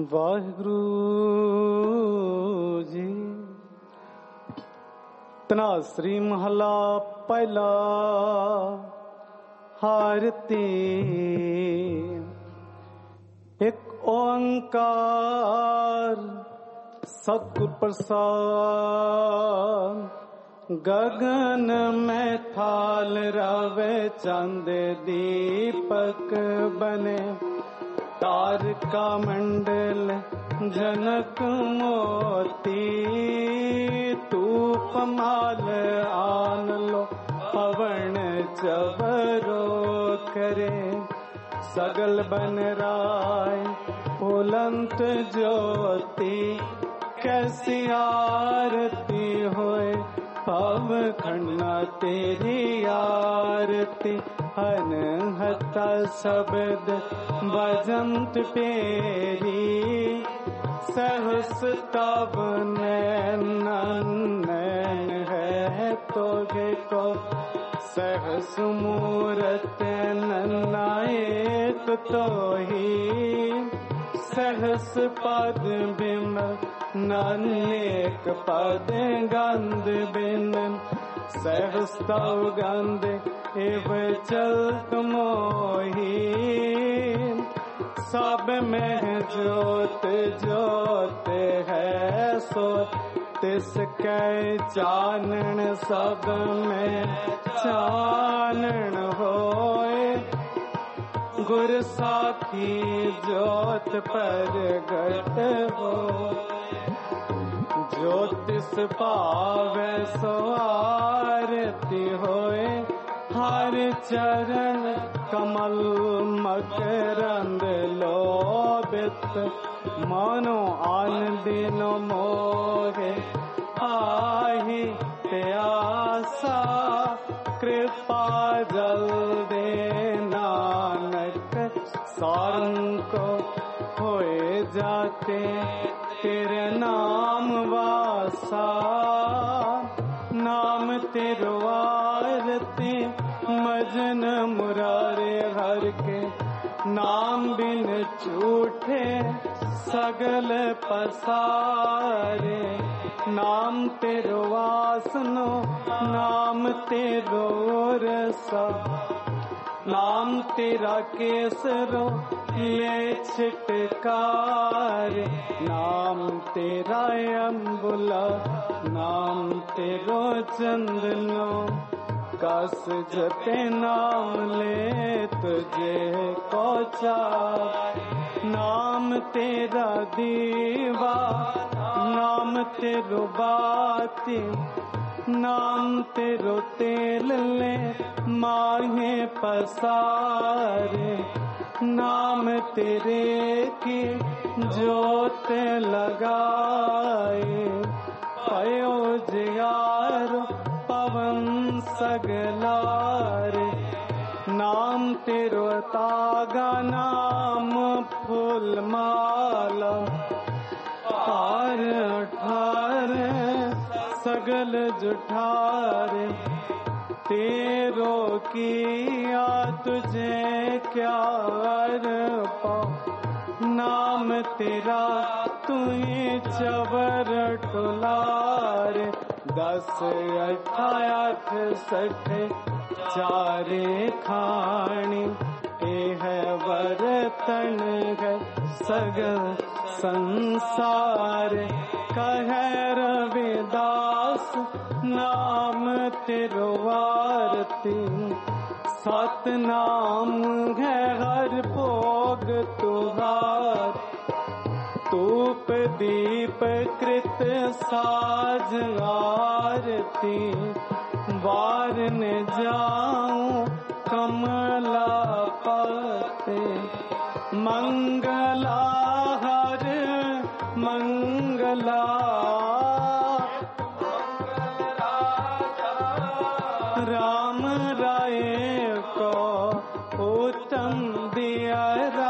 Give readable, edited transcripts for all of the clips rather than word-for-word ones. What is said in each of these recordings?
वाहिगुरु जी। तनासरी महला पहला। हारती एक ओंकार सतगुर प्रसाद। गगन में थाल रवे चंद दीपक बने। तारका मंडल जनक मोती। तूप माल आन लो पवन चवरो करे। सगल बन राय फुलंत ज्योति। कैसी आरती होए पव खन्ना तेरी आरती। अनहता शब्द बजंत पेरी। सहस तब नैन है तोगे को। सहस मूरत नायक तो ही। सहस पद बिम नानेक पद गंध बिन। सहस तव गंध एव चलत मोही। सब में ज्योत ज्योत है सो। तिसकै चानन सब में चानन होए। गुर साखी ज्योत प्रगट हो। ज्योतिष पावै सो आरती होए। हर चरण कमल मकरंद लोभित। मानो आन दिनो मोहे आही प्यासा। कृपा जल दे नानक सारंको होए जाते। तेरे नाम वासा नाम तेरो आरती। मजन मुरारे हर के नाम बिन झूठे सगल पसारे। नाम तेरो वासनो नाम तेरो रसा। नाम तेरा केसरो ले छिटकार। नाम तेरा अम्बुला नाम तेरो चंदनो। कस जते नाम ले तुझे कोचा। नाम तेरा दीवा नाम तेरो बाती। नाम तेरो तेल ले माहे पसारे। नाम तेरे की जोत लगाए। पयो जियारो पवन सगलारे। नाम तेरो तागा नाम फूल माला। पार अठारे सगल जुठारे। तेरो किया तुझे क्या अर्पा। नाम तेरा तुही चवर टुलारे। 10 अठाठ सठ चारे खाणी। ए है बरतन है सगल संसार। कहे रविदास नाम तेरो आरती। सत नाम है हर भोग तुहार। तूप दीप कृत साज आरती। बार न जाऊं कमला पाते। मंगला हर मंगला। राम राय को उत्तम दिया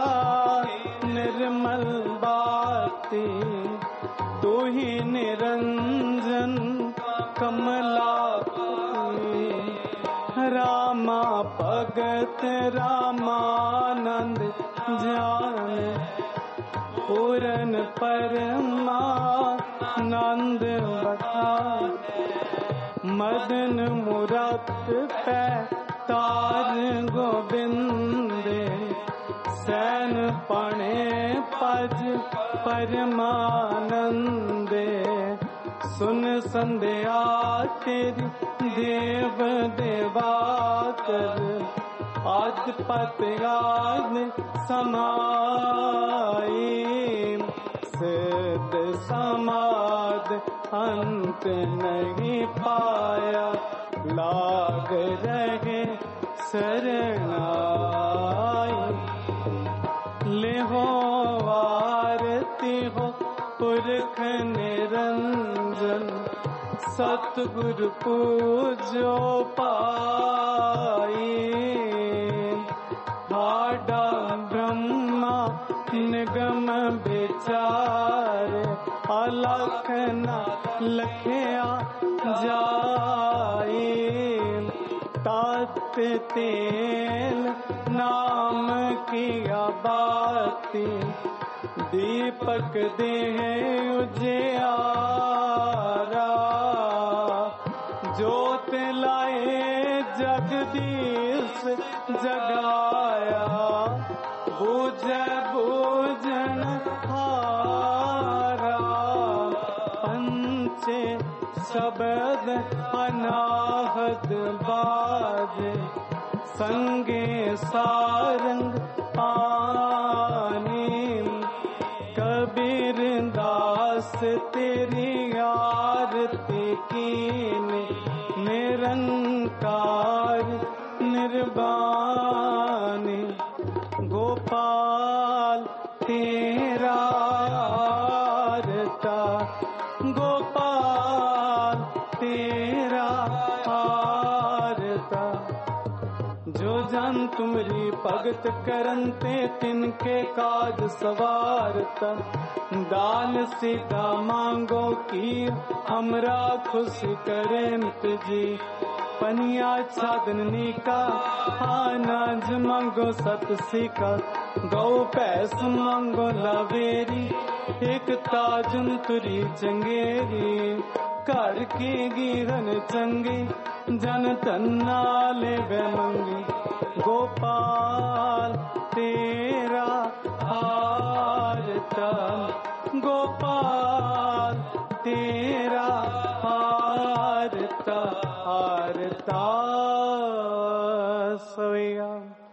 निर्मल बाती। तू ही निरंजन कमला। रामा भगत रामानंद जान पूरन भजन परमानंद बखाने मदन मुराद पे तार गोविंदे सैन पणे पज परमानंदे सुन संध्या तेरी देव देवाकर आज पत आज समाई सिद्ध समाद अंत नहीं पाया लाग रहे शरणाई ले हो आरती हो पुरख निरंजन सतगुरु पूजो पाई ठाडा ब्रह्मा निगम विचार अलख न लखया जाई तात तेल नाम किया बाती दीपक देह उजियारा जोत लाए जगदीश जगाया बूझे बूझन हारा पंचे शब्द अनाहत बाजे संगे सारंग पानी कबीर दास तेरी आरती कीने निरंकार निर्वाणी गोपाल तेरा आरता गोपाल तेरा आरता जो जन तुमरी भगत करनते तिनके काज सवारता दान सीधा मांगो की हमरा खुशी करेंत जी पनिया छादनी का अनाज मांगो सत सिका गौ पैस मांगो लवेरी एक ताजुन तुरी चंगेरी कर की गिरन चंगी जन तन्नाले बेमंगी गोपाल तेरा आरता गोपाल तेरा आरता आरता सोया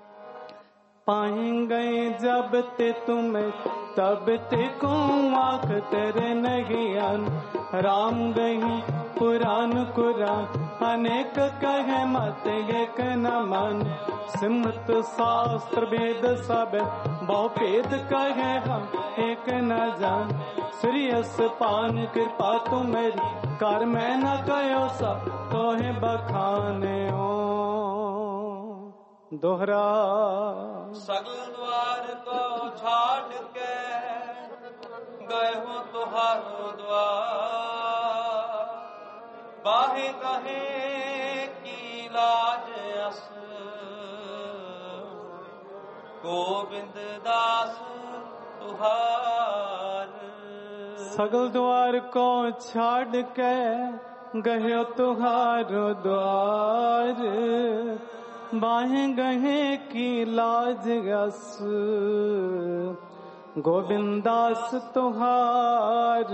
पाएंगे जब ते तुम्हें तब ते को आँख तेरे नहीं अन राम गही पुराण कुरान अनेक कहे मत एक न मन सिमत शास्त्र वेद सब बहुपेद कहे हम एक न जान श्रीयस पान कृपा तुम्हारी कर मैं न कहो सब तोहे बखाने हो दोहरा सगल द्वार को छाड़ के गए हो तुहारो द्वार बाहे कहे की लाज अस गोविंद दास तुहार सगल द्वार को छाड़ के गए तुहारो द्वार बाहें गहे की लाज अस गोविंदास तुहार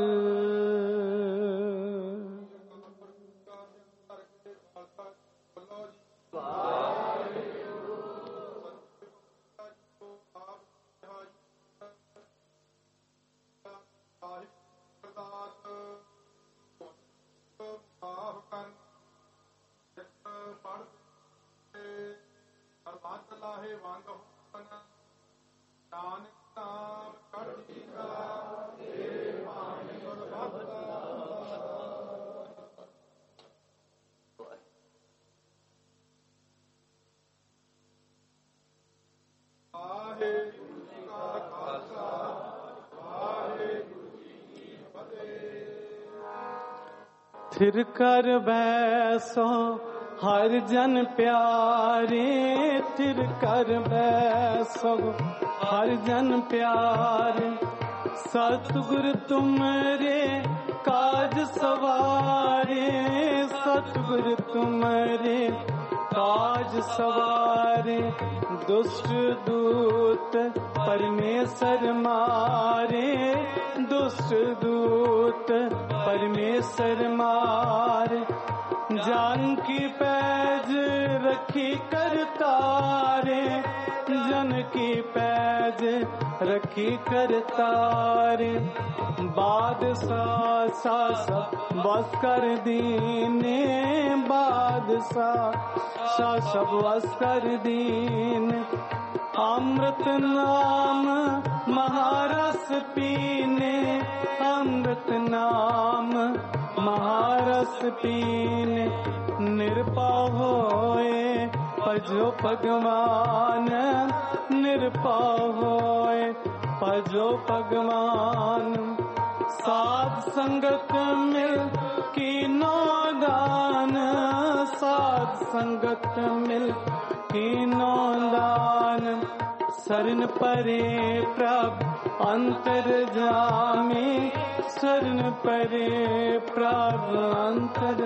थिर कर बैसो हर जन प्यारे थिर कर बैसो हर जन प्यारे सतगुरु तुम्हारे काज सवारे, सतगुरु तुम्हारे काज सवारे। दुष्ट दूत परमेश्वर मारे, दुष्ट दूत परमेश्वर मारे। जानकी पैज रखी करतारे, जनकी पैज रखी करतारे। बादशाह सब बस कर दीने, बादशाह सब बस कर दीने। अमृत नाम महारस पीने, अमृत नाम महारस पीने। निरपाव होए भजो भगवान, निरपाव होए भजो भगवान। साध संगत मिल कीनो दान, साध संगत मिल कीनो दान। शरण परे प्रभु अंतर जामे, शरण परे प्रभु अंतर।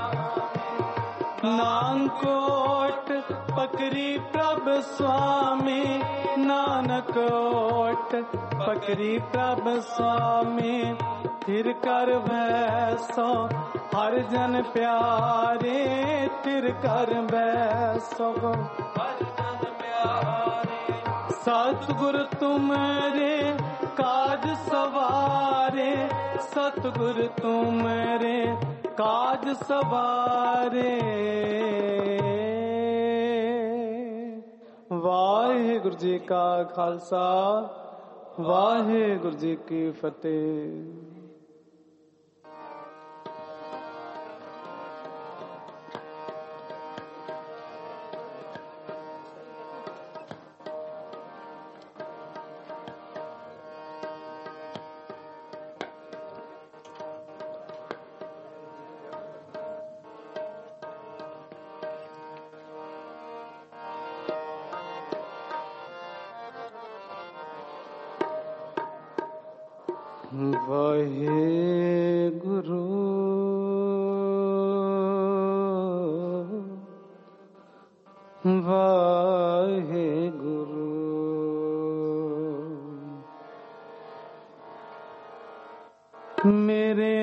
नानकोट पकड़ी प्रभु स्वामी, नानक ओट पकड़ी प्रभु स्वामी। थिर कर बैसो हर जन प्यारे, थिर कर बैसो हर जन प्यारे। सतगुरु तुम्हारे काज सवारे, सतगुरु तुम्हारे काज सवारे। वाहिगुरु जी का खालसा, वाहिगुरु जी की फतेह। वाहेगुरु वाहेगुरु। मेरे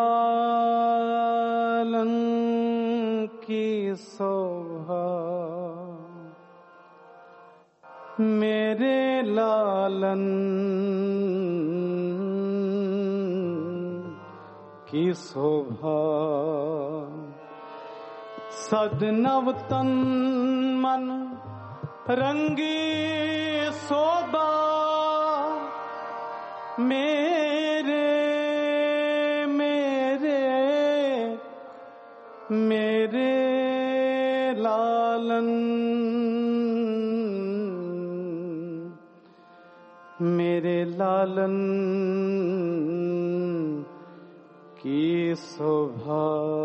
लालन की शोभा, मेरे लालन की शोभा। सदनव तन मन रंगी शोभा, मेरे मेरे मेरे लालन, मेरे लालन की शोभा।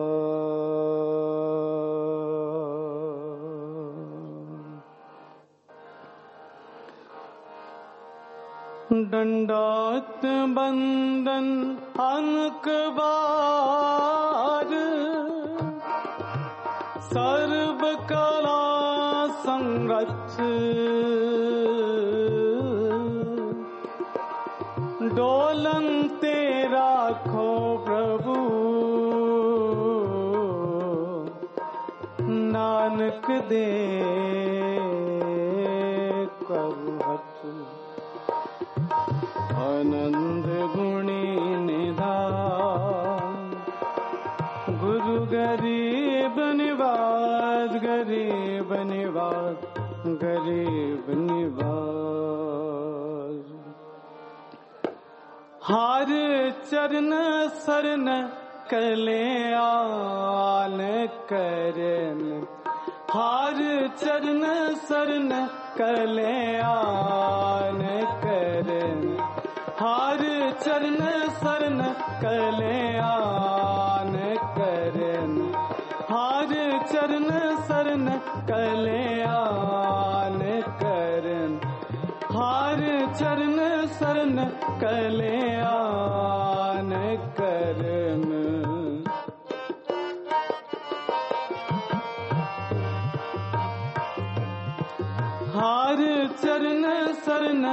दंडात बंदन अनकबार, सर्व कला संरक्ष। डोलन तेरा खो प्रभु, नानक दे कबहत। आनंद गुणी निधान, गुरु गरीब निवाज, गरीब निवाज, गरीब निवाज। हर चरण शरण कल्याण करन, हर चरण शरण कल्याण करन, हर चरण शरण कल्याण करन, हर चरण शरण कल्याण करन, हर चरण शरण कल्याण करन। हार चरण शरण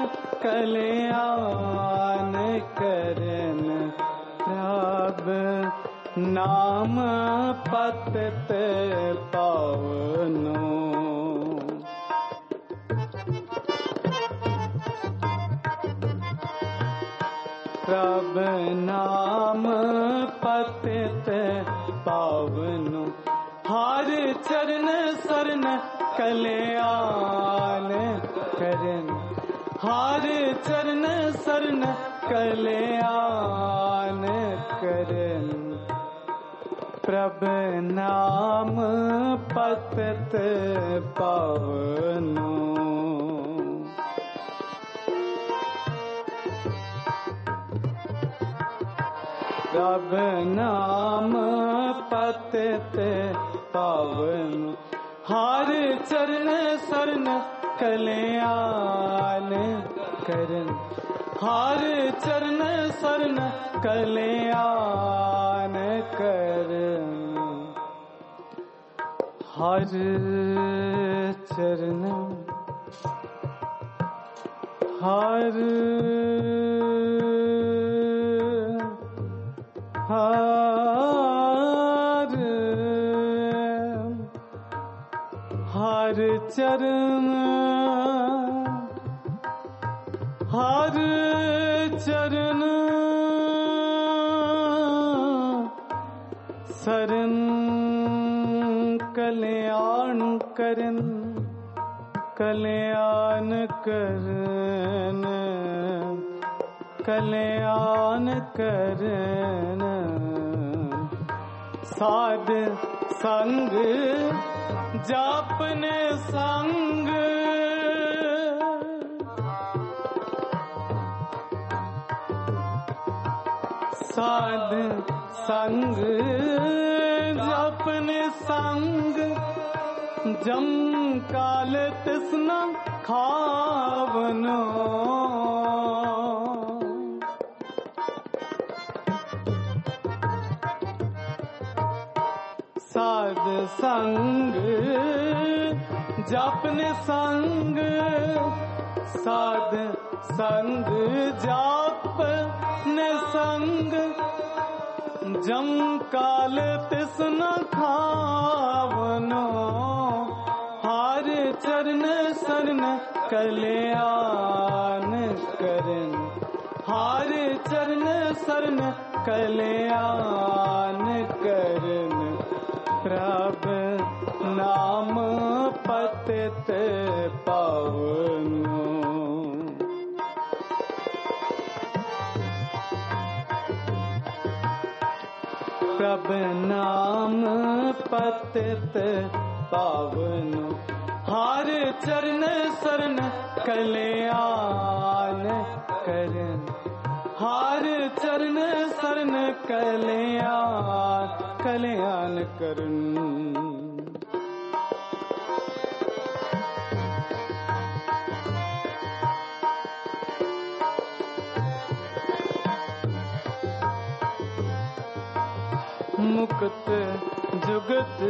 कल्याण करन। प्रभु नाम पतित पावनो। प्रभु नाम पतित पावनो। हार चरण शरण कल्याण करन। हार चरण शरण कल्याण करन। प्रभु नाम पतित पावनो। प्रभु नाम पतित पावनो। हार चरण शरण कल्याण करन। हार चरण शरण कल्याण करन। हर चरण हर हर हर चरण हर चरण शरण कल्याण करन। कल्याण करन। कल्याण करन। साध संग जापन संग। साध संग जापन संग। जम काल तृष्णा खावनो। साध संग जापन संग। साध संग जापन संग। जम काल तृष्णा खावनो। हार चरण शरण कल्याण करन। हार चरण शरण कल्याण करन। प्रभु नाम पतित पावनो। प्रभु नाम पतित पावनो। हार चरण शरण कल्याण करन। हार चरण शरण कल्याण करन। मुक्त जुगत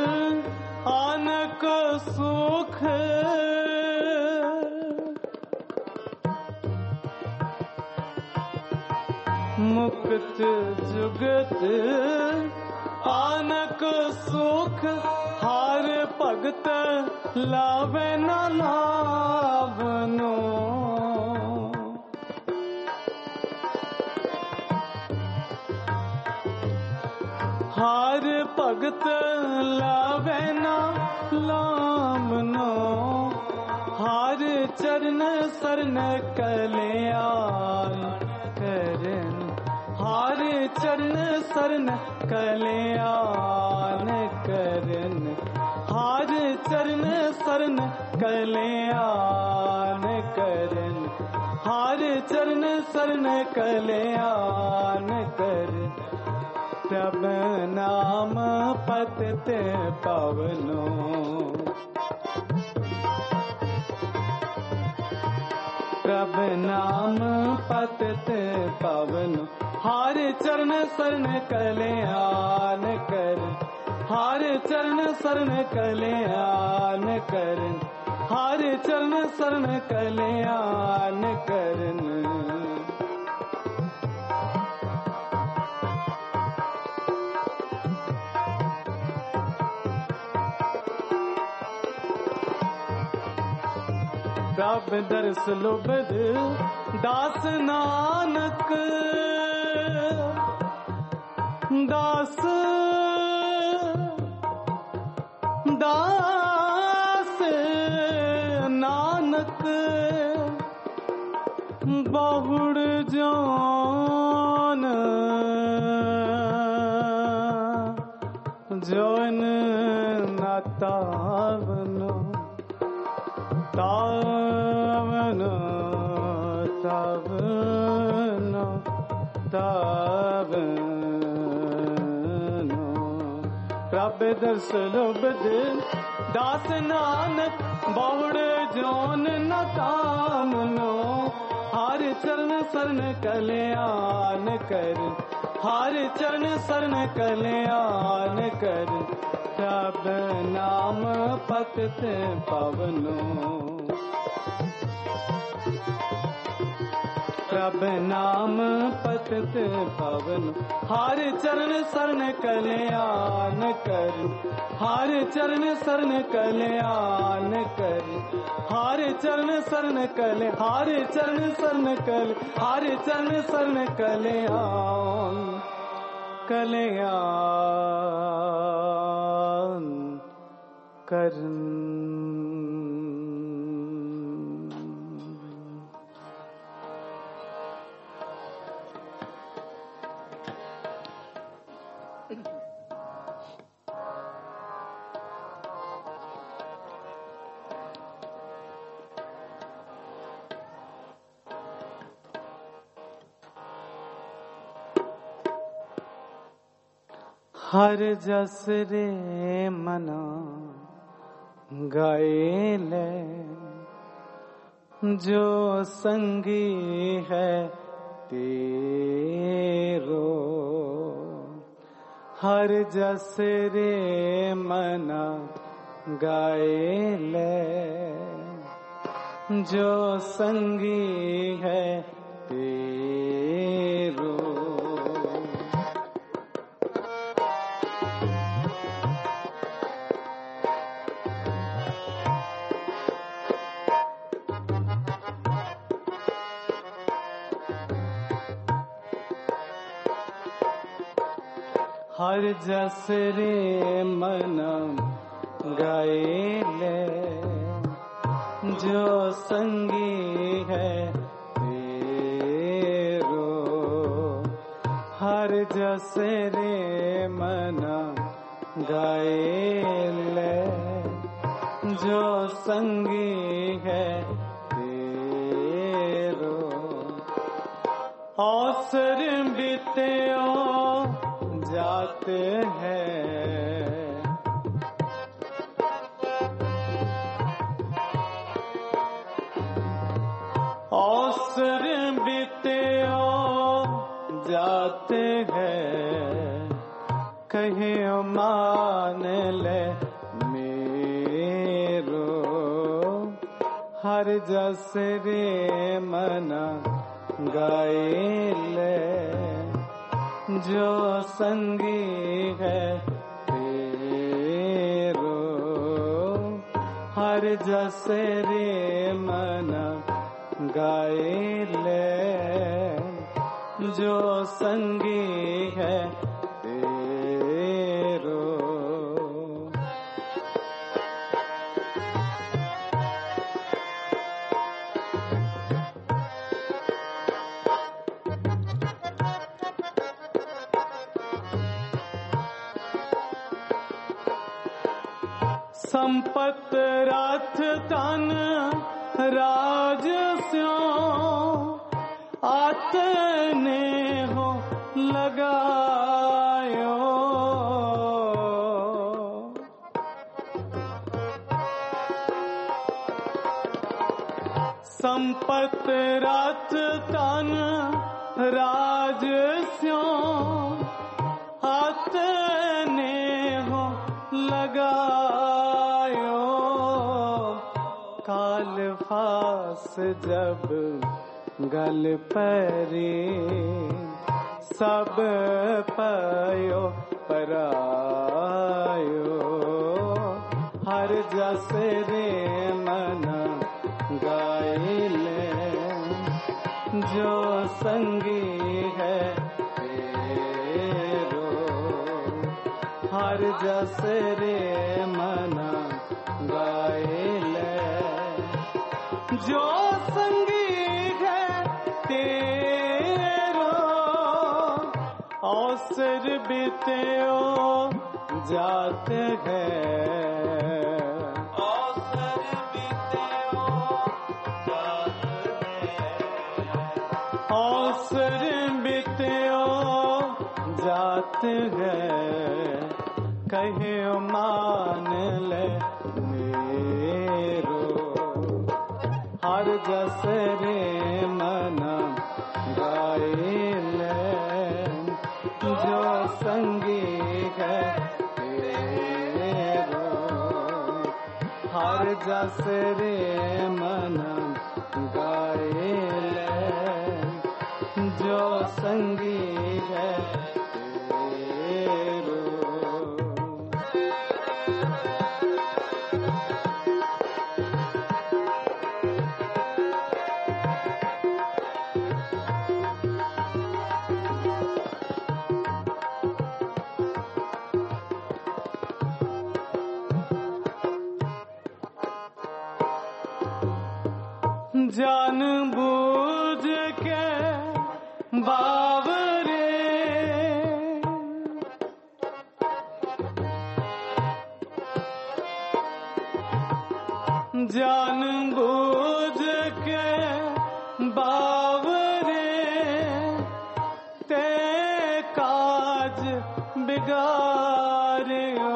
आनक सुख। मुक्त जुगत आनक सुख। हार भगत लावे न लावनो। हार भगत लावे न लावनो। हार चरण शरण कल्याण करन। हार चरण शरण कल्याण करन। हार चरण शरण कल्याण करन। हार चरण शरण कल्याण करन। प्रभु नाम पतित पावनो। प्रभ नाम पतित पावन, हार चरण शरण कल्याण कर, हार चरण शरण कल्याण कर, हार चरण शरण कल्याण करन। प्रभ दर्श लुबध दास नानक, दास दास नानक, बहुड़ जौन जौन न तावनो, तावनो तावनो तावनो। प्रभ दर्श लुबध दास नानक, बहुड़ जौन न कामनो, हार चरण शरण कल्याण कर, हार चरण शरण कल्याण कर, प्रभ नाम पतित पावनो, प्रभ नाम पतित पावन, हार चरण शरण कल्याण कर, हार चरण शरण कल्याण कर, हार चरण शरण कल, हार चरण शरण कल, हार चरण शरण कल्याण कल्याण करन। हर जस रे मना गाए ले, जो संगी है तेरो, हर जस रे मना गाए ले, जो संगी है तेरो। हर जस रे मन गाए ले, जो संगी है तेरो, हर जस रे मन गाए ले, जो संगी है तेरो। अवसर बीत्यो जाते हैं, अवसर बीत्यो जाते हैं, कहे मान ले मेरो, हर जस रे मना गाए ले, जो संगी है तेरो, हर जस रे मना गाए ले, जो संगी है तेरो। संपत राथ तन राज स्यो, आतने हो लगायो, संपत रत तन राज स्यों हाथ ने हो लगायो काल फास जब गल परी सब पयो परायो हर जस रे मन गाइले जो संगी है तेरो हर जस रे मन गाइले जो संगी है तेरो अवसर बीत्यो जाते हैं अवसर बीत्यो जात है कहे मान ले मेरो हर जस रे मन गाइले जो संगी है तेरो हर जस रे मन गाइले जो संगी है तेरो जान बूझ के बावरे जान बूझ के बावरे ते काज बिगाड़ियो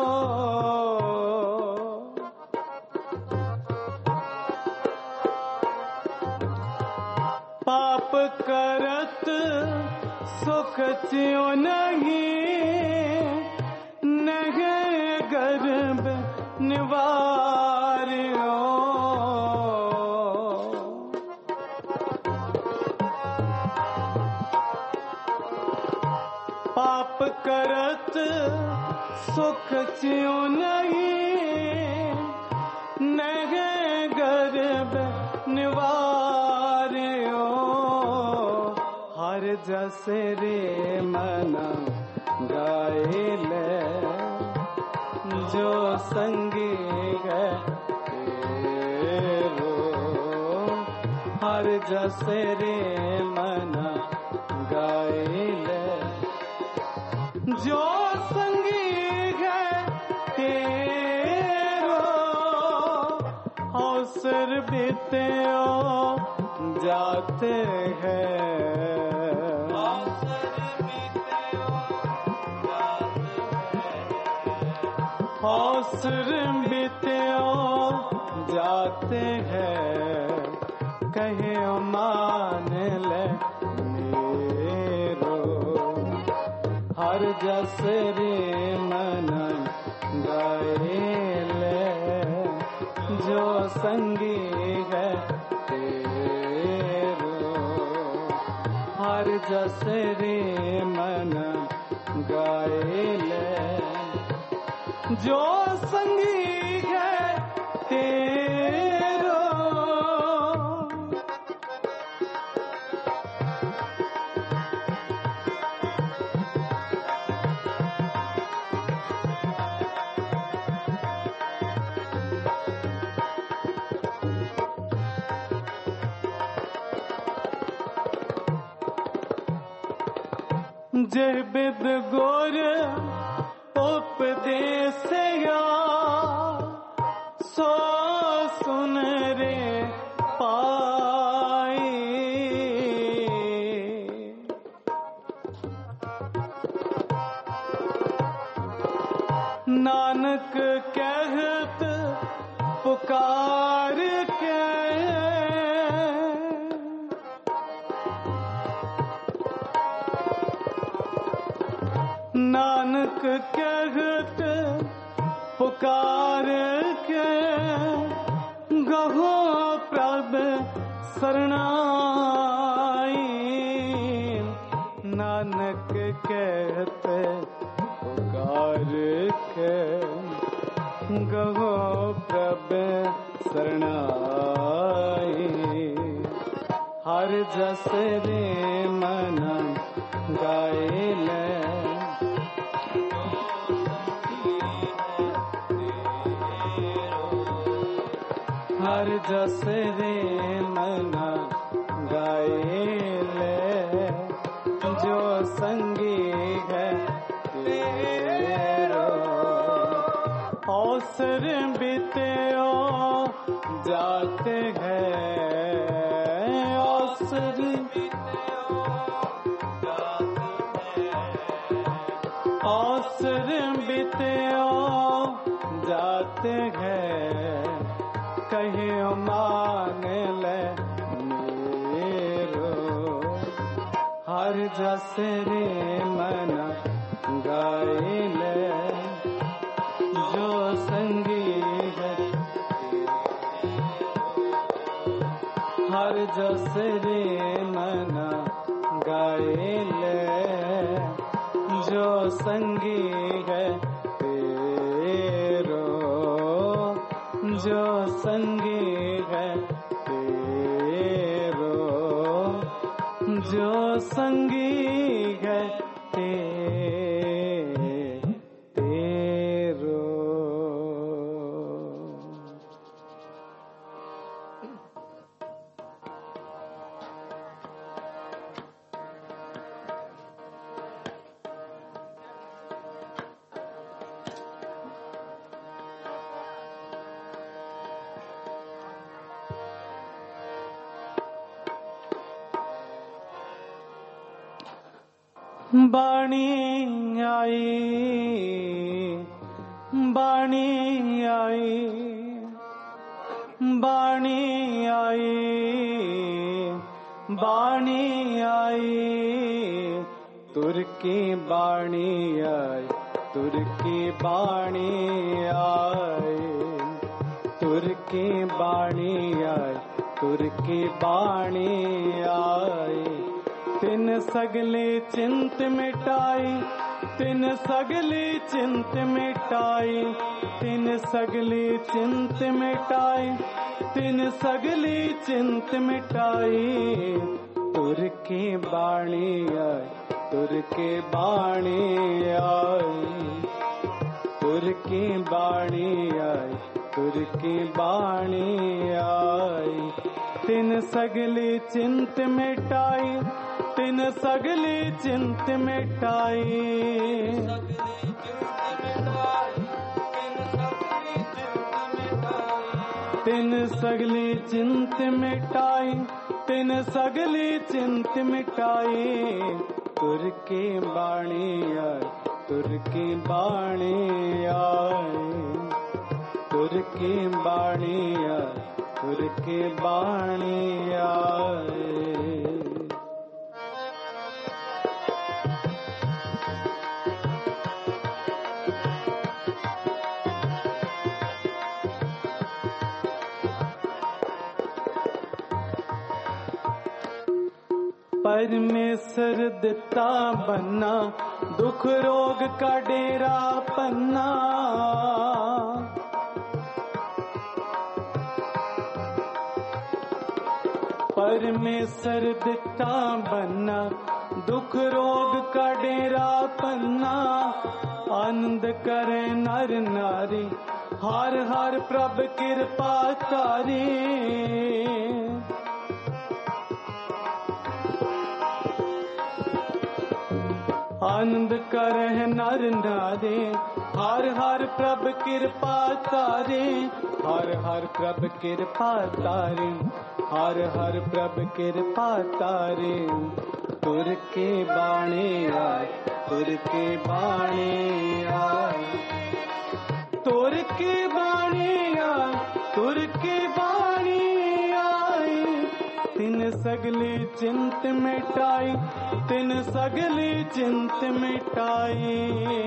पाप करत सुख चियो नहीं गर्भ निवारियो पाप करत सुख चियो नहीं गर्भ निवारियो हर जस रे मन गाइले जो संगी है तेरो हर जस रे मन गाइले जो संगी है तेरो अवसर बीत्यो जाते हैं अवसर बीत्यो जाते हैं कहे मान ले मेरो हर जस रे मन गाइले जो संगी है तेरो हर जस रे मन गाइले जो संगी है तेरो जे बिद गोर उपदेश सो सुन रे पाई नानक कहत पुकार के नानक कहत पुकार के गहो प्रभ शरणाई। नानक कहत पुकार के गहो प्रभ शरणाई। हर जस रे मन गायल हर जस रे मन गायल जो संगी है तेरो। अवसर बीते जाते हैं अवसर अवसर बीते जाते हैं कहीं मान ले मेरो। हर जस रे मन गायल जो संगी है हर जस रे मन गायल जो संगी है तेरो। जो संगी है तेरो जो संगी है तेरो। बाणी आई बाणी आई बाणी आई बाणी आई तुर की बाणी आई तुर की बाणी आई तुर की बाणी आई तुर की बाणी आई। तिन सगली चिंत मिटाई तिन सगली चिंत मिटाई तिन सगली चिंत मिटाई तिन सगली चिंत मिटाई। तुर की बाणी आई तुर की बाणी आई तुर की बाणी आई तुर की बाणी आई। तिन सगली चिंत मिटाई तिन सगली चिंत मिटाई तिन सगली चिंत मिटाई तिन सगली चिंत मिटाई। तुर की बाणी आई तुर की बाणी आई तुर की बाणी आई तुर की बाणी आई। परमेश्वर दिता बन्ना दुख रोग का डेरा पन्ना। परमेश्वर दिता बन्ना दुख रोग का डेरा पन्ना। आनंद करे नर नारी हर हर प्रभ कृपा कारी। आनंद करह नर नारी हर हर प्रभ कृपा तारे। हर हर प्रभ कृपा तारे हर हर प्रभ कृपा तारे। तुर के बाणे आए तुर के बाणे आए तुर के बाणे आए तुर के बाणे आए। तिन सगली चिंत मिटाई, तिन सगली चिंत मिटाई।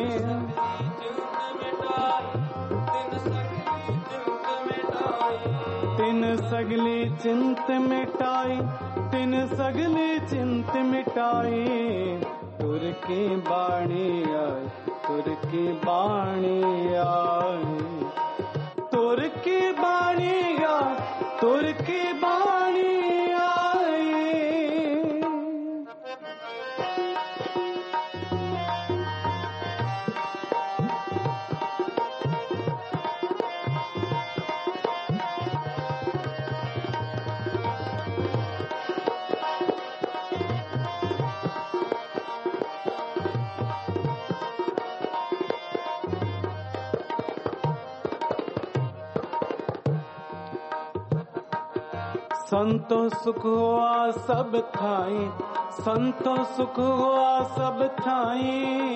तिन सगली चिंत मिटाई, तिन सगली चिंत मिटाई। तुर की बाणी आई, तुर की बाणी आई, तुर की बाणी आई, तुर की बाणी आई। संतो सुख हुआ सब थाई, संतो सुख हुआ सब थाई।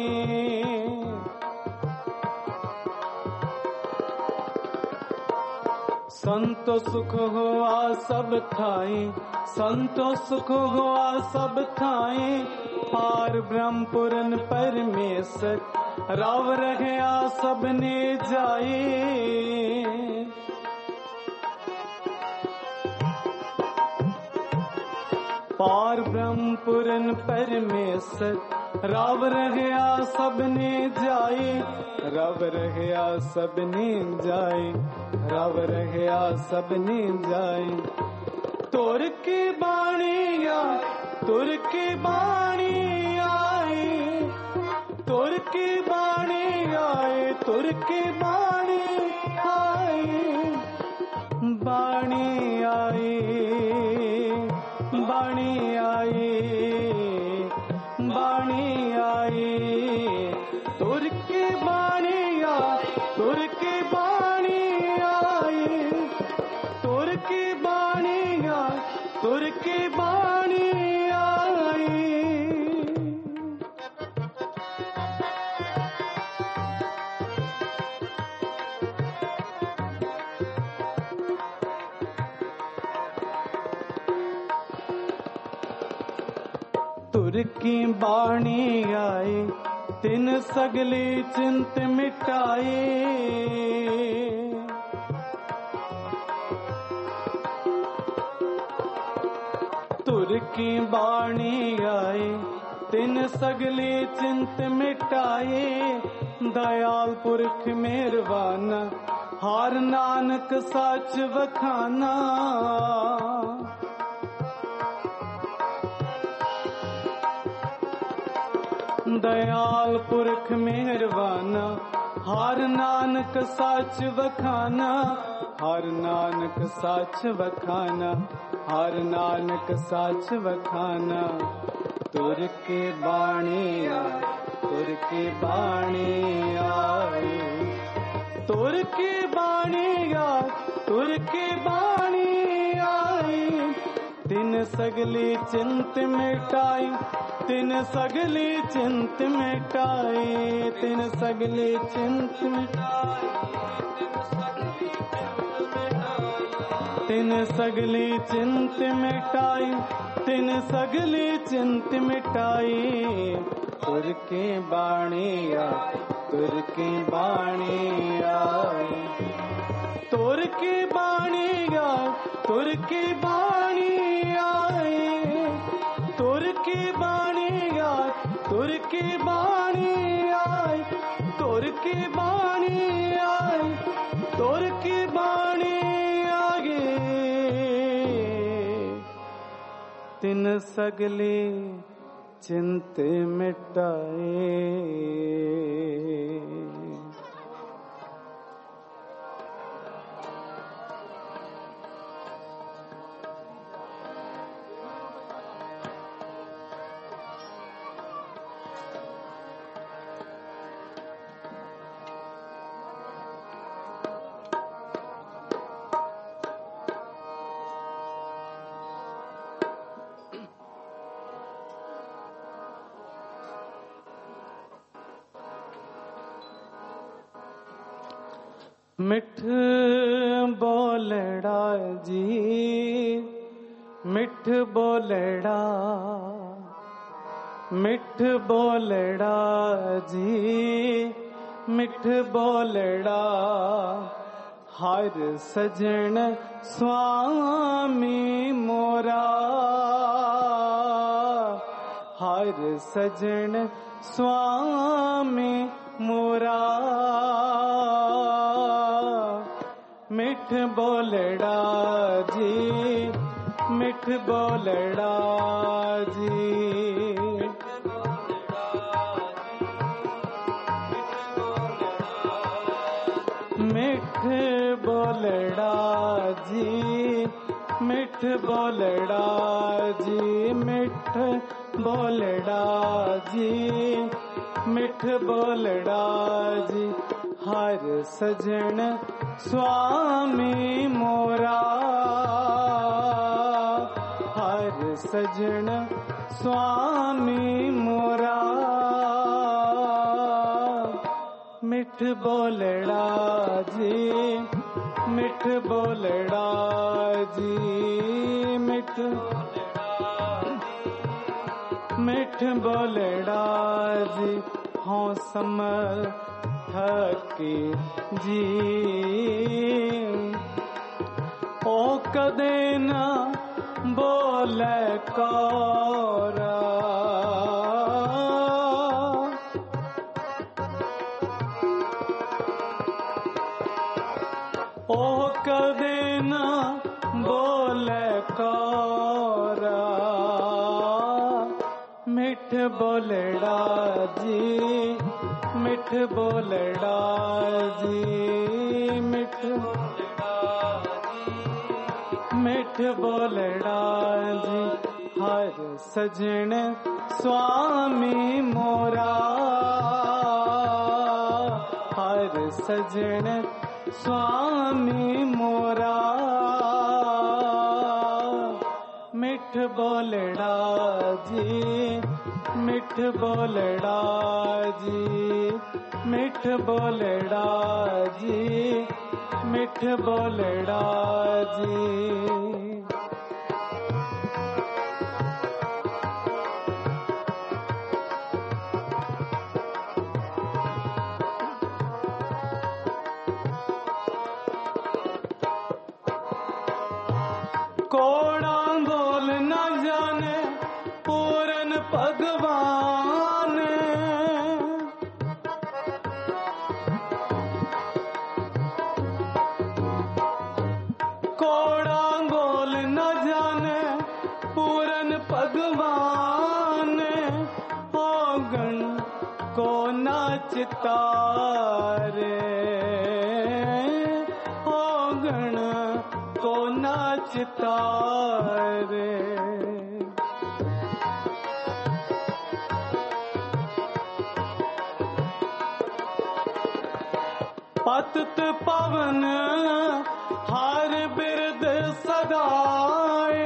संतो सुख हुआ सब थाई, संतो सुख हुआ सब थाई। पार ब्रह्म पुरन परमेश्वर, राव रहया सबने जाए। पार ब्रह्म पुरन परमेश्वर, राव रहया सबने जाए। रव रहया सबने जाए, रव रहया सबने जाए। तुर की बाणी आई, तुर की बाणी आई, तुर की बाणी आई, तुर की बाणी आई। बाणी आई, बाणी आई, बाणी आई। तुर की बाणी आई, तुर की बाणी आई, तुर की बाणी आई, तुर की बाणी आई। तुर की बाणी आई, तिन सगली चिंत मिटाई। तुर की बाणी आई, तिन सगली चिंत मिटाई। दयाल पुरख मेहरबाना, हार नानक साच वखाना। दयाल पुरख मेहरबाना, हार नानक साच वखाना। हार नानक साच वखाना, हार नानक साच वखाना। तुर की बाणी आई, तुर की बाणी आई, तुर की बाणी आई, तुर की बाणी आई। तिन सगली चिंत मिटाई, तिन सगली चिंत मिटाई, तिन सगली चिंत मिटाई। तिन सगली चिंत मिटाई, तिन सगली चिंत मिटाई। तुर की बाणी आई, तुर की बाणी आई, तुर की बाणी आई, तुर की बाणी आई। तुर की बाणी आई, तुर की बाणी आई, तुर की बाणी आई, तुर की बाणी आई। तिन सगली चिंत मिटाए। मिठ बोलड़ा जी, मिठ बोलड़ा, मिठ बोलड़ा जी, मिठ बोलड़ा हर सजन स्वामी मोरा, हर सजन स्वामी मोरा। मिठ बोलड़ा जी, मिठ बोलड़ा जी, मिठ बोलड़ा जी, मिठ बोलड़ा जी, मिठ बोलड़ा जी, मिठ बोलड़ा जी हर सजन स्वामी मोरा, हर सजन स्वामी मोरा। मिठ बोलड़ा जी, मिठ बोलड़ा जी, मिठ मिठ बोलड़ा जी हों समर्थकी जी, ओ कदे ना बोले कौरा, ओ कदे ना बोले कौरा। मिठ बोलड़ा जी, मिठ बोलड़ा जी, मिठ मिठ बोलड़ा जी हर सजन स्वामी मोरा, हर सजन स्वामी मोरा। मिठ बोलड़ा जी, मिठ बोलड़ा जी, मिठ बोलड़ा जी, मिठ बोलड़ा जी। कोड़ा बोल न जाने पूरन भगवान, कोड़ा बोल न जाने पूरन भगवान, हो गण को नाचता रे, हो गण को नाचता रे। पतित पवन हार बिरद सदाए,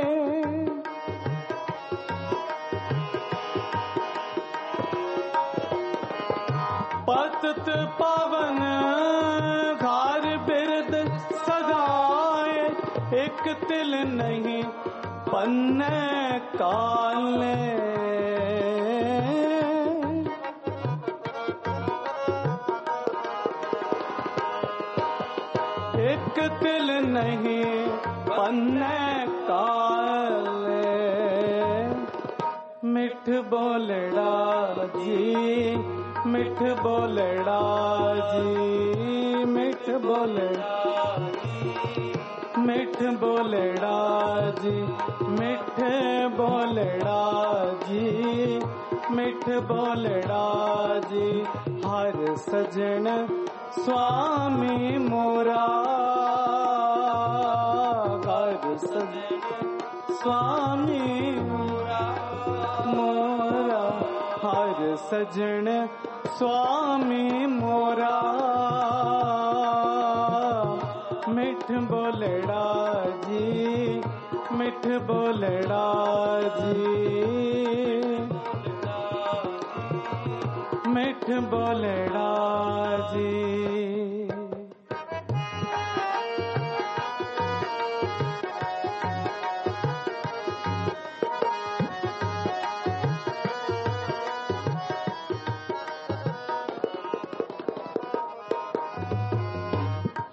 पतित पवन हार बिरद सदाए, एक तिल नहीं पन्ने काले, एक तिल नहीं पन्ने काले। मिठ बोलड़ा जी, मिठ बोलड़ा जी, मिठ बोलड़ा, मिठ बोलड़ा जी, मिठ बोलड़ा जी, मिठ बोलड़ा जी हर सजन स्वामी मोरा, हर सजन स्वामी मोरा, मोरा हर सजन स्वामी मोरा। मिठ बोलड़ा जी, मिठ बोलड़ा जी, मिठ बोलड़ा जी।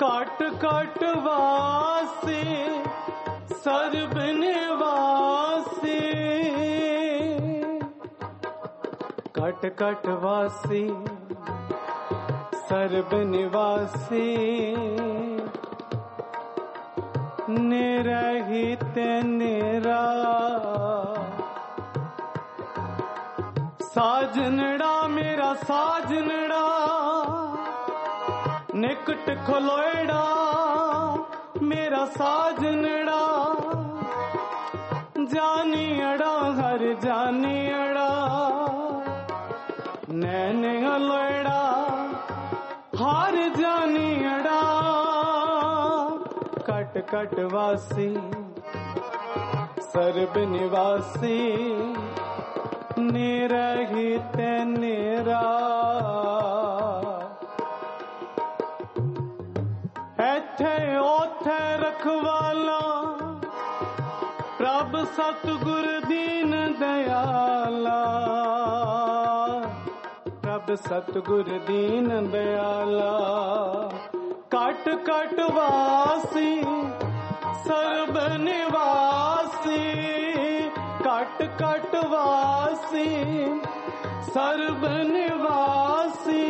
काट काट वासी सर्व निवासी, काट काट वासी सर्व निवासी, निरहित निरा साजनड़ा मेरा साजनड़ा, निकट खलोएड़ा मेरा साजनड़ा, जानी अड़ा हर जानी अड़ा, नैन हलोएड़ा हार जानी अड़ा, कट कट वासी सर्व निवासी, निरहित निरा, ऐथे ओथे रखवाला प्रभ सतगुर दीन दयाला, प्रभ सतगुर दीन दयाला, काट काट वासी सर्व निवासी, काट काट वासी सर्व निवासी,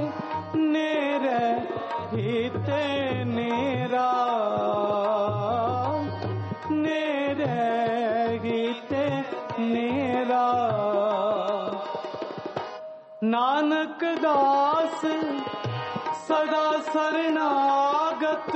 निरहित निरा, निरहित निरा, नानक दास सदा शरणागत,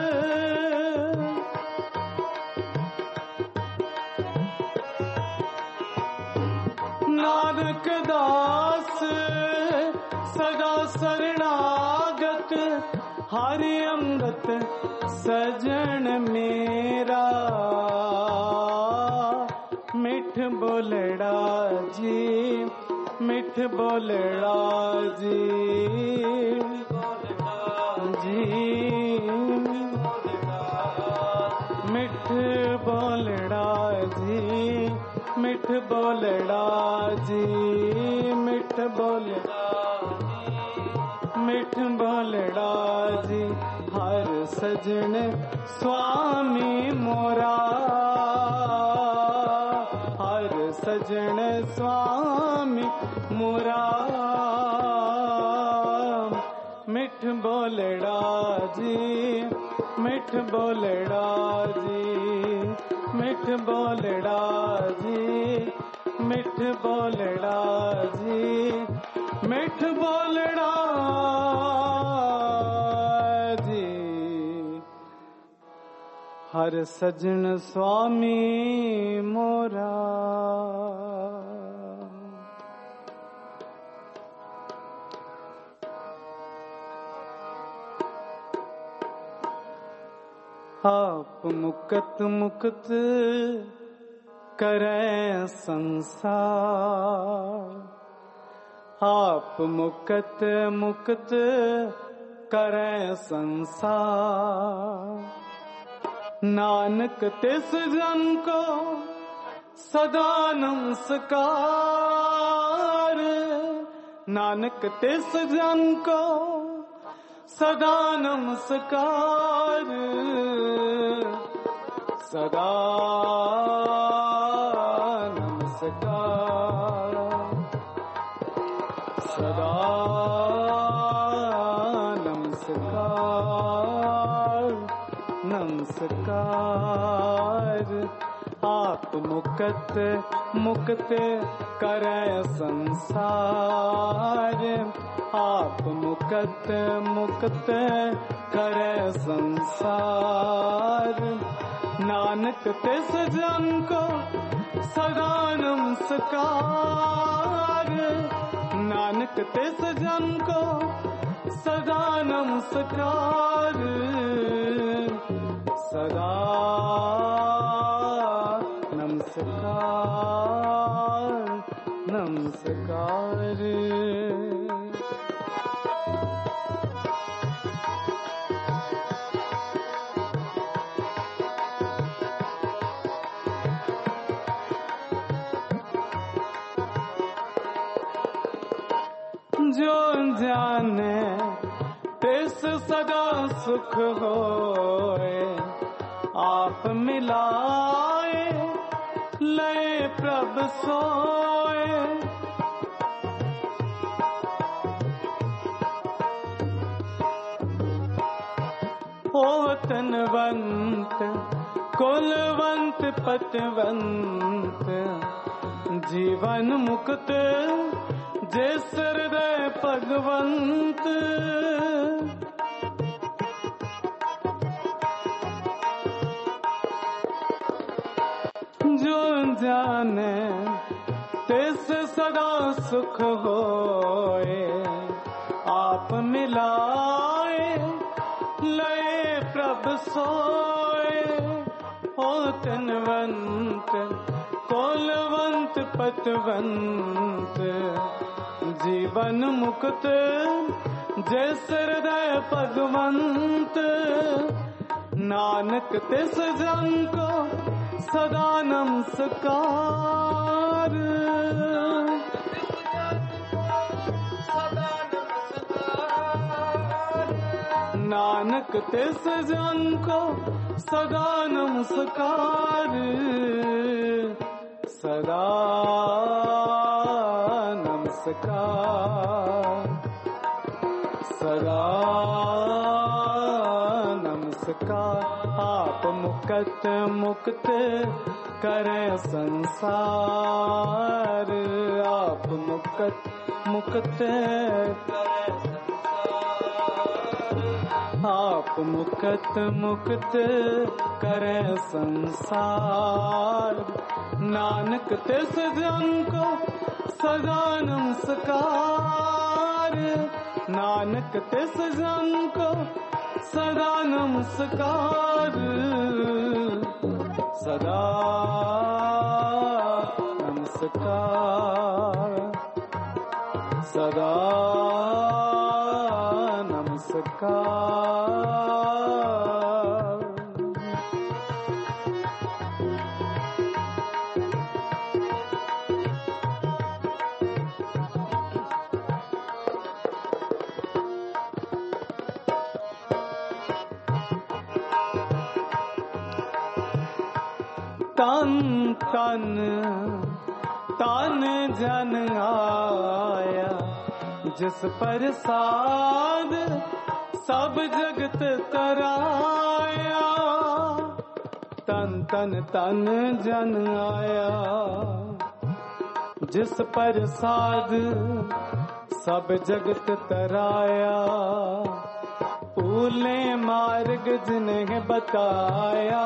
नानक दास सदा शरणागत, हरि अंगत सजन मेरा, मिठ बोलड़ा जी मिठ बोलड़ा जी, मिठ बोलड़ा जी, मिठ बोलड़ा जी, मिठ बोलड़ा, मिठ बोलड़ा जी, हर सजन स्वामी मोरा, हर सजन स्वामी मोरा, मिठ बोलड़ा जी, मिठ बोलड़ा जी, मिठ बोलड़ा जी, मिठ बोलड़ा जी, मिठ बोलड़ा जी, हर सजन स्वामी मोरा। आप मुकत मुक्त करे संसार, आप मुकत मुक्त करे संसार, नानक तिस जन को सदा नमस्कार, नानक तिस जन को सदा नमस्कार, सदा नमस्कार, सदा नमस्कार, नमस्कार। आप मुकत मुक्त करे संसार, आप मुकत मुक्त करे संसार, नानक तिस जन को सदा नमस्कार, नानक तिस जन को सदा नमस्कार, सदा नमस्कार, नमस्कार। जो जाने तिस सदा सुख होए, आप मिलाए लय प्रभ सोए। ओ तनवंत कुलवंत पतवंत, जीवन मुक्त जिस हृदय भगवंत। जो जाने तिस सदा सुख होए, आप मिलाए लय प्रभ सोए। हो तनवंत कुलवंत पतवंत, जीवन मुक्त जिस हृदय भगवंत। नानक तिस जन को सदा नमस्कार, नानक तिस जन को सदा नमस्कार। सदा नमस्कार, सदा नमस्कार। आप मुक्त मुक्त करे संसार, आप मुक्त मुक्त करे संसार। आप मुक्त मुक्त करे संसार। नानक तिस जन को सदा नमस्कार, नानक तिस जन को सदा नमस्कार। सदा नमस्कार, सदा नमस्कार। तन तन तन जन आया, जिस प्रसाद सब जगत तराया। तन तन तन जन आया, जिस प्रसाद सब जगत तराया। पूले मार्ग जिन्हें बताया,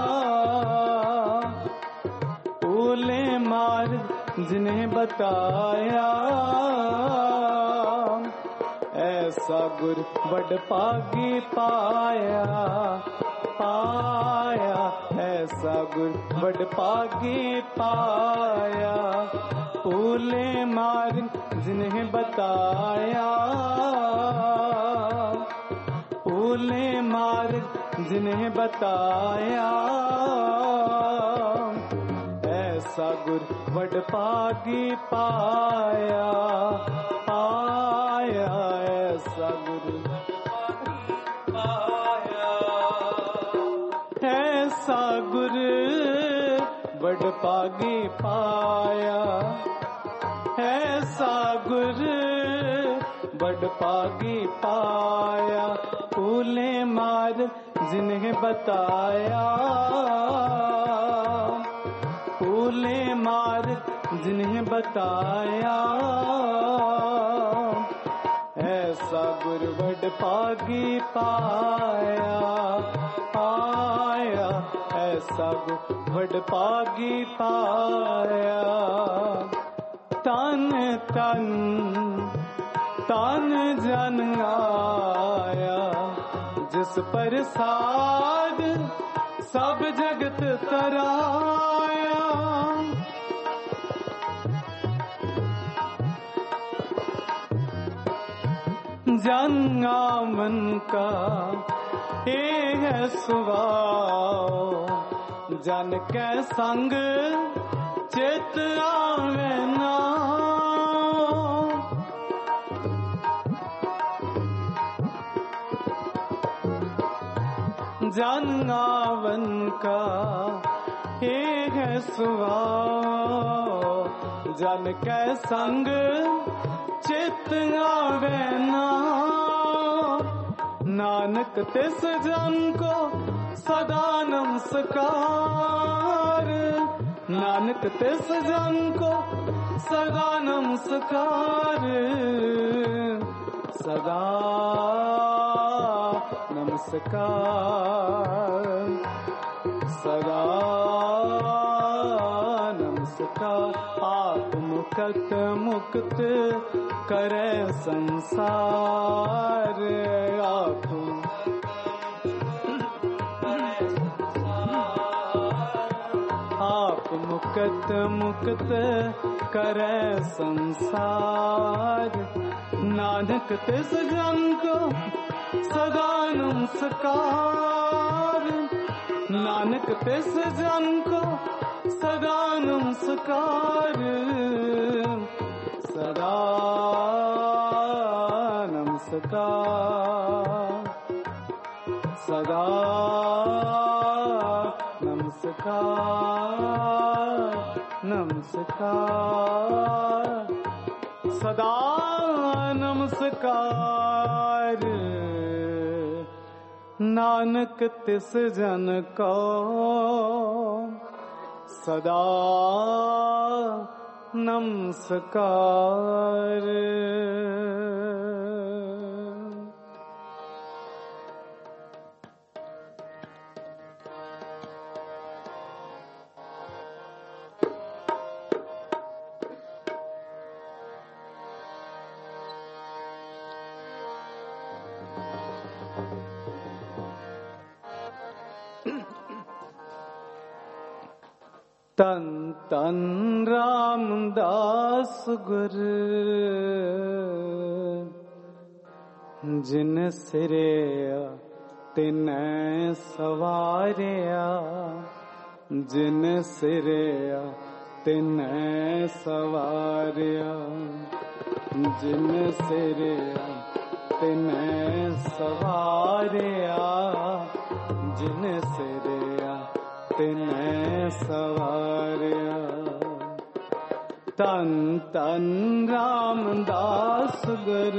पूले मार्ग जिन्हें बताया। ऐसा गुर बड़ पागी पाया, पाया। ऐसा गुर बड़ पागी पाया। पूले मार्ग जिन्हें बताया, पूले मार्ग जिन्हें बताया। ऐसा गुर बड़ पागी पाया, पाया। ऐसा गुर पाया, ऐसा गुर बड़ पागी पाया। ऐसा गुर बड़ पागी पाया। पूले मार्ग जिन्हें बताया, पूले मार्ग जिन्हें बताया। ऐसा गुर बड़ पागी पाया, पाया। ऐसा गुर बड़ पागी पाया। तन तन तन जन आया, जिस प्रसाद सब जगत तराया। जन आमन का ये है स्वभाव, जन के संग चित आवे ना। जन आवन का ये है सुभाव, जन के संग चित आवे ना, नानक तिस जन को सदा नमस्कार, नानक तिस जन को सदा नमस्कार, सदा नमस्कार, सदा नमस्कार। आप मुक्त मुक्त करे संसार, आप मुक्त मुक्त करे संसार, नानक तिस जन को सदा नमस्कार, नानक तिस जन को सदा नमस्कार, सदा नमस्कार, सदा नमस्कार, नमस्कार, सदा नमस्कार। नानक तिस जन को सदा नमस्कार। तन तन रामदास गुर, जिन सिरे तिनै सवारिया, जिन सिरे तिनै सवारिया, जिन सिरे तिनै सवारिया, जिन सिरे तिनै सवारिया। तन तन रामदास गुर,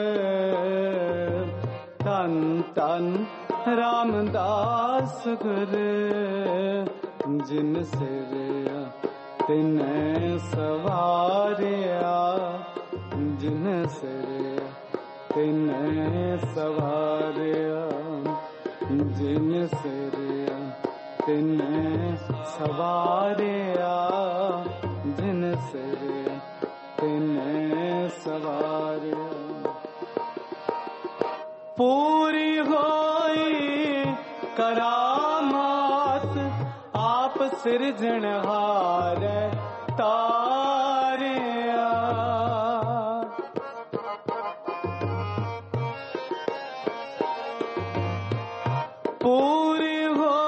तन तन रामदास गुर, जिन सिर तिनै सवारिया, जिन सिर तिनै सवारिया, जिन सिर तिनै सवारिया, जिन सिर तिनै सवारिया। पूरी होई करामात आप सिरजनहार तारिया, पूरी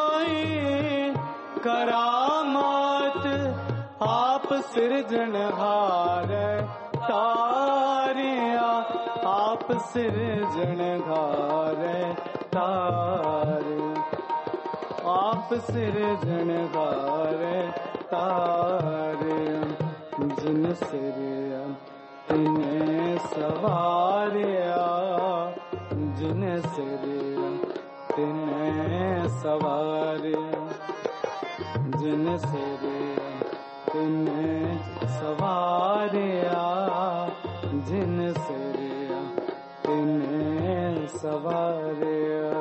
करामात आप सिरजनहार तारिया, आप सिरजनहार तारे, आप सिरजनहार तारे, जिन सिर तिनै सवारिया, जिन सिर तिनै सवारिया, जिन सिर तिनै सवारिया, जिन सिर तिनै सवारिया।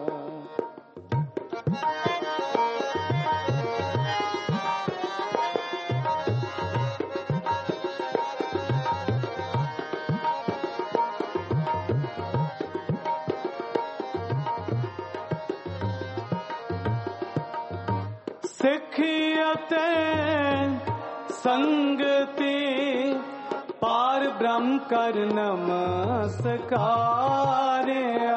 सिखियते संगति पार ब्रह्म कर नमस्कारिया,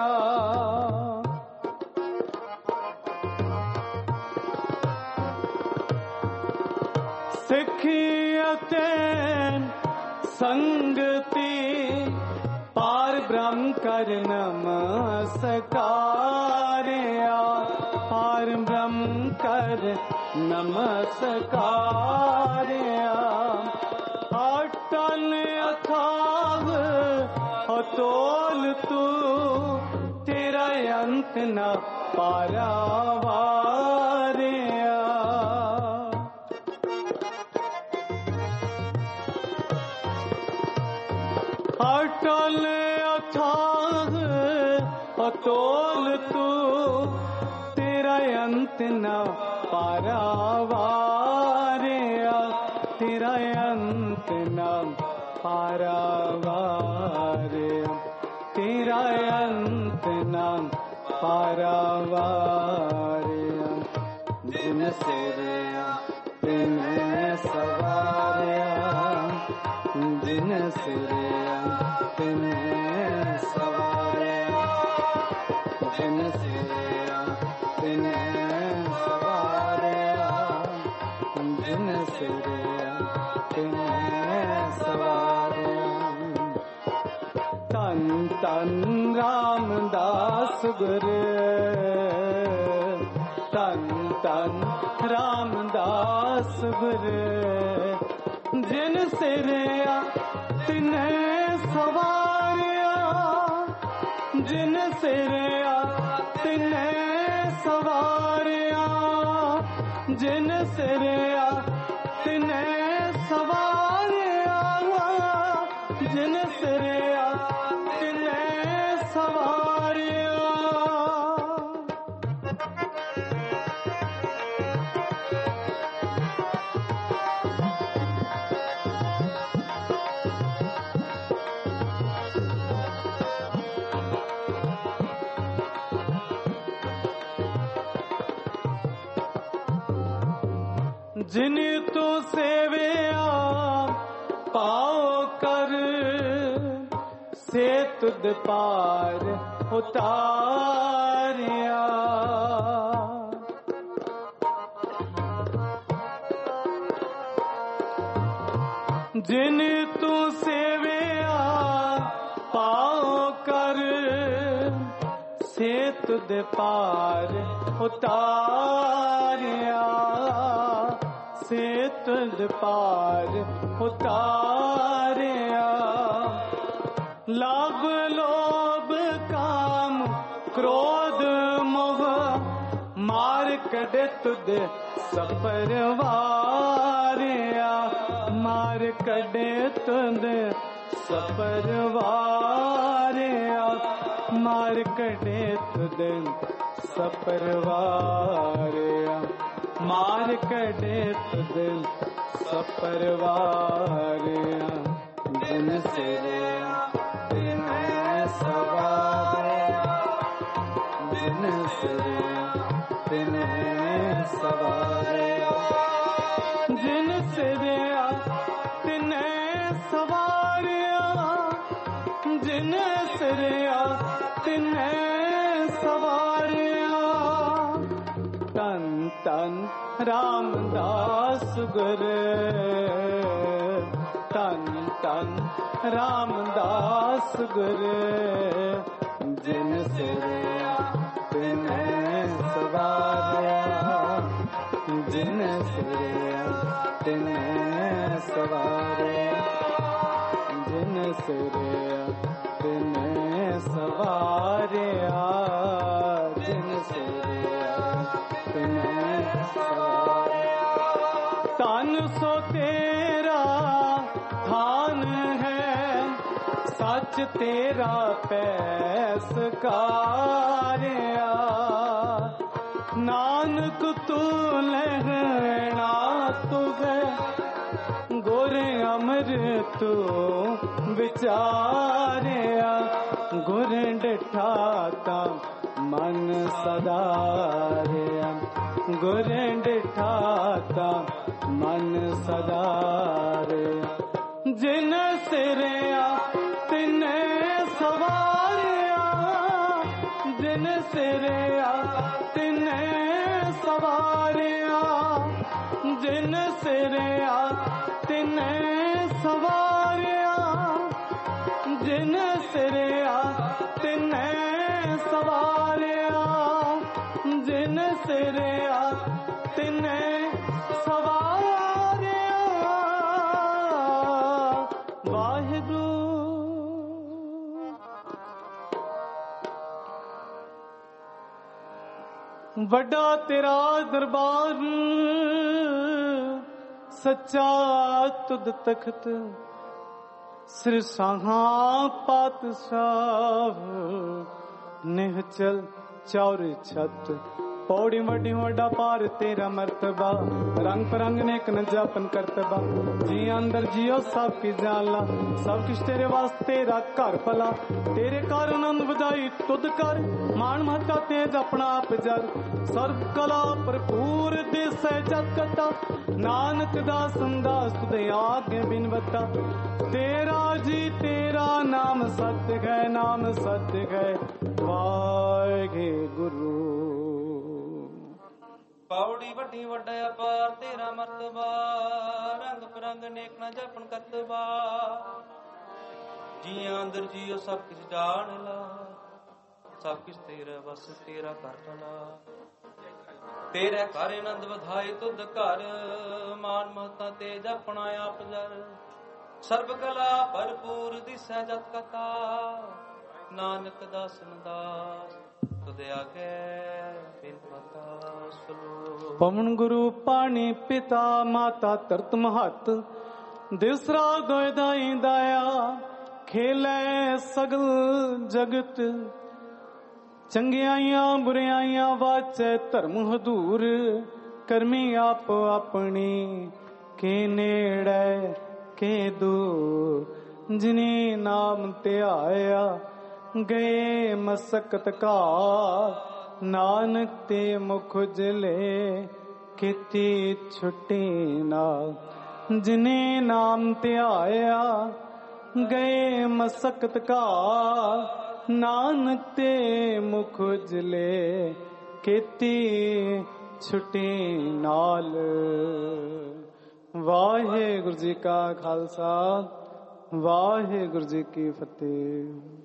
सिखियते संगति पार ब्रह्म कर नमस्कारिया, पार ब्रह्म कर नमस्कार्या। अटल अथाह अतोल तू, तेरा अंत न पारावार्या। अटल अथाह अतोल तू, तेरा अंत न पारावार्या। तेरा अंत न पारावार्या। तेरा अंत न पारावार्या। जिन सिरया तिने सवार्या, जिन सिरया तिने सवार्या, जिन सिरया तिने सवार्या, जिन सिरया तिने सवार्या। तन तन रामदास गुरु, तन तन रामदास गुरु, जिन सिरया तिने सवार्या, जिन सिरया तिने सवार्या, जिन सिरया तिने सवार्या, जिन सिरया तिने सवार्या। जिन तू सेवया पाओ कर, से तुद पार उतारिया। जिन तू सेवया पाओ कर, से तुद पार उतारिया। से तुद पार उतारिया। लाभ लोभ काम क्रोध मोह, मार कड़े तुद सपरवारिया। मार कड़े तुद सपरवारिया। मार कड़े तुद सपरवारिया। मार कड़े तुद सपरवारिया। जिन सिरया तिने सवार्या, जिन सिरया तिने सवार्या, जिन सिरया तिने सवार्या, जिन सिरया तिने सवार्या। तन तन रामदास गुरु, तन तन रामदास गुरु, जिन सिरया तिने सवार्या, जिन सिरया तिने सवार्या, जिन सिरया तिने सवार्या, जिन सिरया तिने सवार्या। तन सो तेरा थान है, सच तेरा पैसकार्या। नानक तू लहना तुझे, गुर अमर तू विचारिया। गुर डिठा ता मन सदारिया। गुर डिठा ता मन सदारिया। जिन सिरया तिने सवार्या, जिन सिरया तिने सवार्या, जिन सिरया तिने सवार्या, जिन सिरया तिने सवार्या, जिन सिरिया तिने सवारिया वाहिगुरु। वड्डा तेरा दरबार सच्चा तुद तख्त सिर साहा पातशाह निहचल चौर छत पौड़ी वड्डी वड्डा पार तेरा मर्तबा रंग परंग नेक न जापन करतबा जी अंदर जियो सब की जाला सब किश तेरे वास्ते तेरा घर भला तेरे कर आनंद बजाई तुद कर मान महता तेज अपना आप जर सर्व कला भरपूर दिसै जग कता नानक दास दास तुद आगे बिनवता तेरा जी तेरा नाम सत्य है नाम सत्य है वाहे गुरु। पौड़ी वड्डी वड्डा अपार तेरा मर्तबा रंग परंग नेक न जपन करतबा जिया अंदर जियो सब किछ जान ला सब किछ तेरा बस तेरा कर भला तेरे घर आनंद बधाई तुद घर मान महता तेज अपना आप जर सर्व कला भरपूर दिसै जत कथा नानक दासन दास तुद आगे बिन पता सुनो। पवन गुरु पानी पिता माता तरत महत दिसरा दोय दाई दाया खेलै सगल जगत चंगियाइयां बुरियाइयां वाचै धर्म हदूर करमी आप अपनी के नेड़े के दूर जिने नाम ध्याया गए मसकत का नानक ते मुख उजले खेती छुट्टी ना जिने नाम ध्याया गए मसकत का नानक ते मुख उजले खेती छुट्टी नाल। वाहे गुरु जी का खालसा वाहे गुरु जी की फतेह।